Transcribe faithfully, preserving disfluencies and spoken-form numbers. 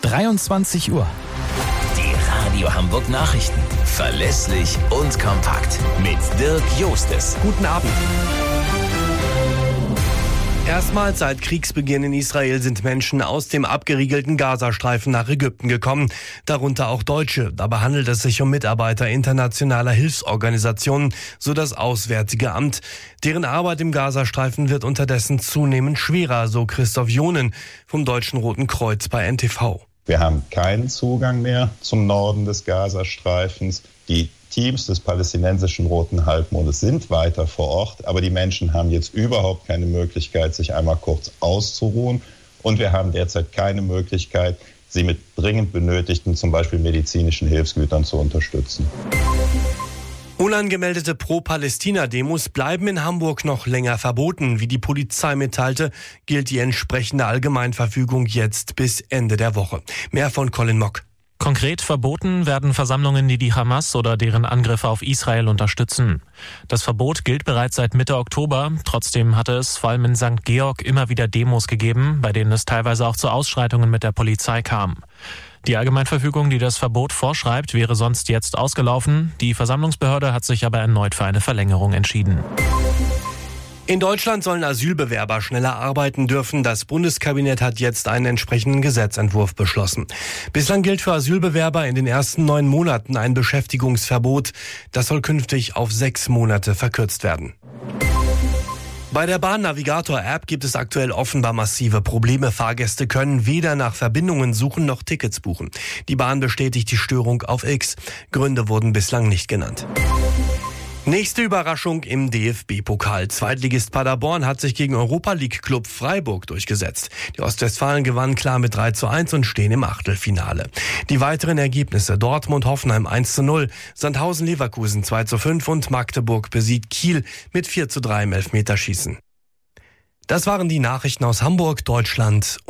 dreiundzwanzig Uhr. Die Radio Hamburg Nachrichten. Verlässlich und kompakt. Mit Dirk Jostes. Guten Abend. Erstmals seit Kriegsbeginn in Israel sind Menschen aus dem abgeriegelten Gazastreifen nach Ägypten gekommen, darunter auch Deutsche. Dabei handelt es sich um Mitarbeiter internationaler Hilfsorganisationen, so das Auswärtige Amt. Deren Arbeit im Gazastreifen wird unterdessen zunehmend schwerer, so Christoph Jonen vom Deutschen Roten Kreuz bei N T V. Wir haben keinen Zugang mehr zum Norden des Gazastreifens. Die Teams des palästinensischen Roten Halbmondes sind weiter vor Ort, aber die Menschen haben jetzt überhaupt keine Möglichkeit, sich einmal kurz auszuruhen. Und wir haben derzeit keine Möglichkeit, sie mit dringend benötigten, zum Beispiel medizinischen Hilfsgütern zu unterstützen. Unangemeldete Pro-Palästina-Demos bleiben in Hamburg noch länger verboten. Wie die Polizei mitteilte, gilt die entsprechende Allgemeinverfügung jetzt bis Ende der Woche. Mehr von Colin Mock. Konkret verboten werden Versammlungen, die die Hamas oder deren Angriffe auf Israel unterstützen. Das Verbot gilt bereits seit Mitte Oktober. Trotzdem hatte es vor allem in Sankt Georg immer wieder Demos gegeben, bei denen es teilweise auch zu Ausschreitungen mit der Polizei kam. Die Allgemeinverfügung, die das Verbot vorschreibt, wäre sonst jetzt ausgelaufen. Die Versammlungsbehörde hat sich aber erneut für eine Verlängerung entschieden. In Deutschland sollen Asylbewerber schneller arbeiten dürfen. Das Bundeskabinett hat jetzt einen entsprechenden Gesetzentwurf beschlossen. Bislang gilt für Asylbewerber in den ersten neun Monaten ein Beschäftigungsverbot. Das soll künftig auf sechs Monate verkürzt werden. Bei der Bahn-Navigator-App gibt es aktuell offenbar massive Probleme. Fahrgäste können weder nach Verbindungen suchen noch Tickets buchen. Die Bahn bestätigt die Störung auf X. Gründe wurden bislang nicht genannt. Nächste Überraschung im D F B-Pokal. Zweitligist Paderborn hat sich gegen Europa-League-Klub Freiburg durchgesetzt. Die Ostwestfalen gewannen klar mit drei zu eins und stehen im Achtelfinale. Die weiteren Ergebnisse: Dortmund-Hoffenheim eins zu null, Sandhausen-Leverkusen zwei zu fünf und Magdeburg besiegt Kiel mit vier zu drei im Elfmeterschießen. Das waren die Nachrichten aus Hamburg, Deutschland.